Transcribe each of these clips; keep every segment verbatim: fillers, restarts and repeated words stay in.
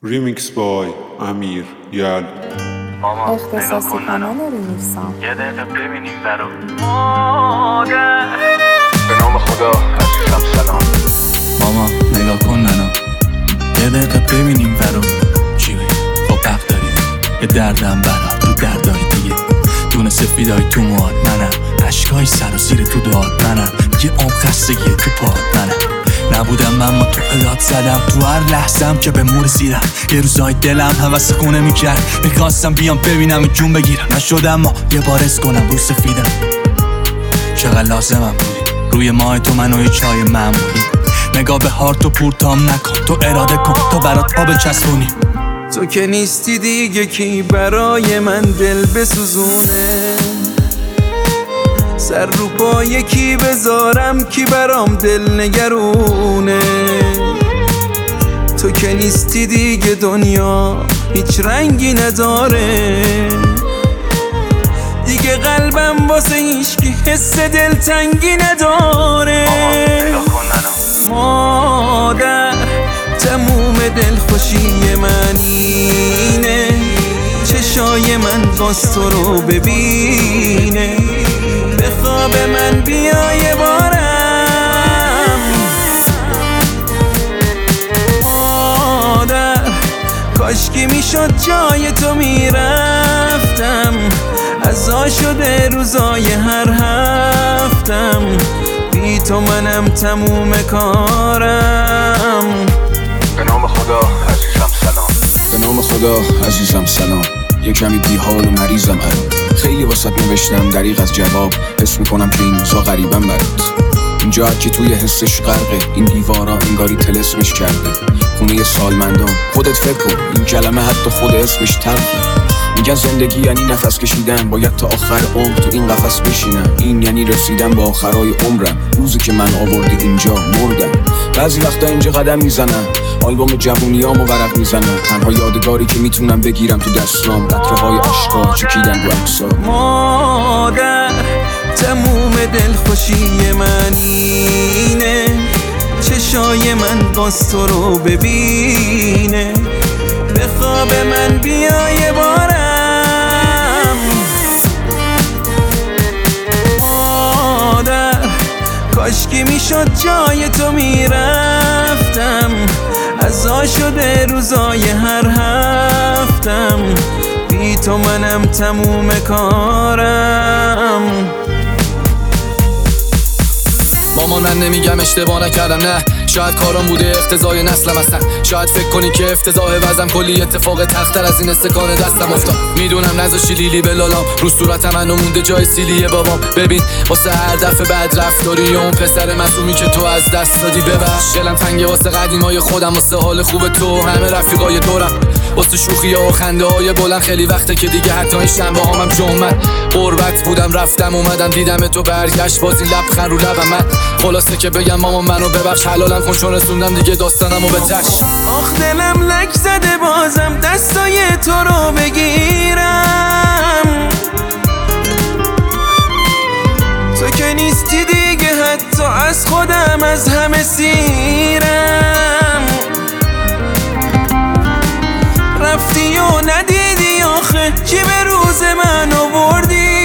ریمیکس بای امیر یل. اختصاصی کانال ریمیکسام. یه دقیقه ببینیم برو مادر. به نام خدا عزیزم سلام. ماما نگاه کن منو، یه دقیقه ببینیم برو چی بگیم. خب حق داری، یه دردم برا تو دردای دیگه. دونه سفیدای تو موهات منم، عشقای سر و زیر تو داد منم. یه عمق خستگی تو پاد منم. نبودم من با تو الات زدم تو هر لحظم که به مور رسیدم. یه روزای دلم حوث خونه میکرد، میخواستم بیام ببینم این جون بگیرم. نشدم ما یه بار اس کنم رو سفیدم. چقدر لازمم بودی روی ماه تو منو یه چای من بودی. نگاه به هارت و پورتام نکن، تو اراده کن تا برات آب چسبونی. تو که نیستی دیگه کی برای من دل بسوزونه. سر رو پای کی بذارم کی برام دل نگرونه. تو که نیستی دیگه دنیا هیچ رنگی نداره. دیگه قلبم واسه هیچکی حس دلتنگی نداره. مادر تموم دلخوشی من اینه، چشای من باز تو رو ببینه. به خواب من بیا یه بارم مادر. کاشکی میشد جای تو میرفتم، عزا شده روزای هر هفتم. بی تو منم تموم کارم. به نام خدا عزیزم سلام. به نام خدا عزیزم سلام. یه کمی بی حال و مریضم الان، خیلی واسط نوشتم دریغ از جواب. حس میکنم که این روزا غریبم برات. اینجا هرکی توی حسش غرقه، این دیوارا انگاری تلسمش کرده. خونه سالمندان خودت فکر کن، این کلمه حتی خود اسمش تلخه. میگن زندگی یعنی نفس کشیدن، باید تا آخر عمر تو این قفس بشینم. این یعنی رسیدن با آخرای عمرم، روزی که من آوردی اینجا مردم. بعضی وقتا اینجا قدم میزنم، آلبوم جوونیامو ورق میزنم. تنها یادگاری که میتونم بگیرم تو دستام، قطره‌های اشکا چکیدن رو عکسا. مادر تموم دلخوشی من اینه، چشای من باز تو رو ببینه. به خواب من بیا یه بارم مادر. کاشکی میشد جای تو میرفتم، عزا شده روزای هر هفتم. بی تو منم تموم کارم. مامان من نمیگم اشتباه نکردم، نه شاید کارام بوده اقتضای نسلم هستن. شاید فکر کنی که افتضاح وزم کلی اتفاق تختر از این استکان دستم افتاد. میدونم نذاشی لیلی به لالام، رو صورتم منو مونده جای سیلی بابام. ببین واسه هر دفعه بد رفتاری اون پسر معصومی که تو از دست دادی ببخش. دلم تنگه واسه قدیمای خودم، واسه حال خوب تو همه رفیقای دورم، واسه شوخی‌ها و خنده‌های بلند. خیلی وقته که دیگه حتی این شنبه هامم جمعه غربت بودم، رفتم اومدم دیدم تو برگشت، باز این لبخند رو لبم من. خلاصه که بگم مامان منو ببخش، حلالم کن چون رسوندم دیگه داستانمو به تش. آخ دلم لک زده بازم دستای تو رو بگیرم. تو که نیستی دیگه حتی از خودم از همه سیرم. رفتی و ندیدی آخه چی به روز من آوردی.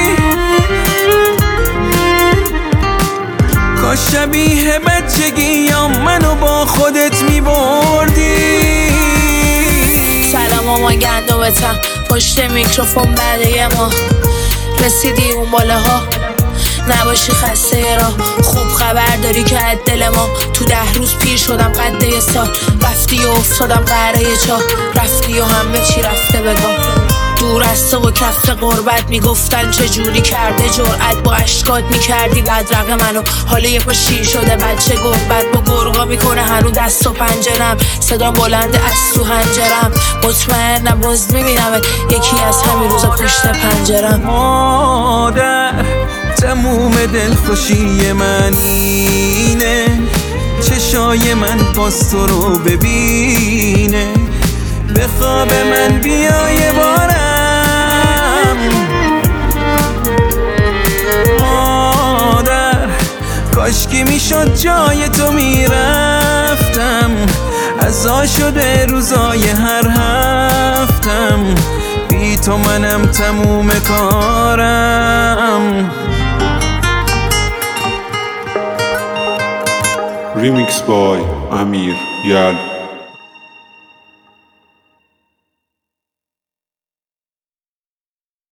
کاش شبیه بچگیام منو با خودت میبردی. سلام ماما گندمتم پشت میکروفون بعد ما رسیدی اون باله ها. نباشی خسته راه، خوب خبر داری که از دل ما. تو ده روز پیر شدم قد یه سال، رفتی و افتادم قهره چاه. رفتی و همه چی رفته بگم دور از تو و کف غربت. میگفتن چجوری کرده جرأت، با اشکات میکردی بدرق منو. حالا یه پا شیر شده بچه گربت، با گرگا میکنه هنو دست و پنجرم. صدام بلنده از تو هنجرم، مطمئنم باز میبینمت یکی از همین روزا پشت پنجرم. مادر تموم دلخوشی من اینه، چشای من باز تو رو ببینه. به خواب من بیا یه بارم مادر. کاشکی میشد جای تو میرفتم، از امضا شده روزای هر هفتم، بی تو منم تموم کارم. Remix by Amir Yal.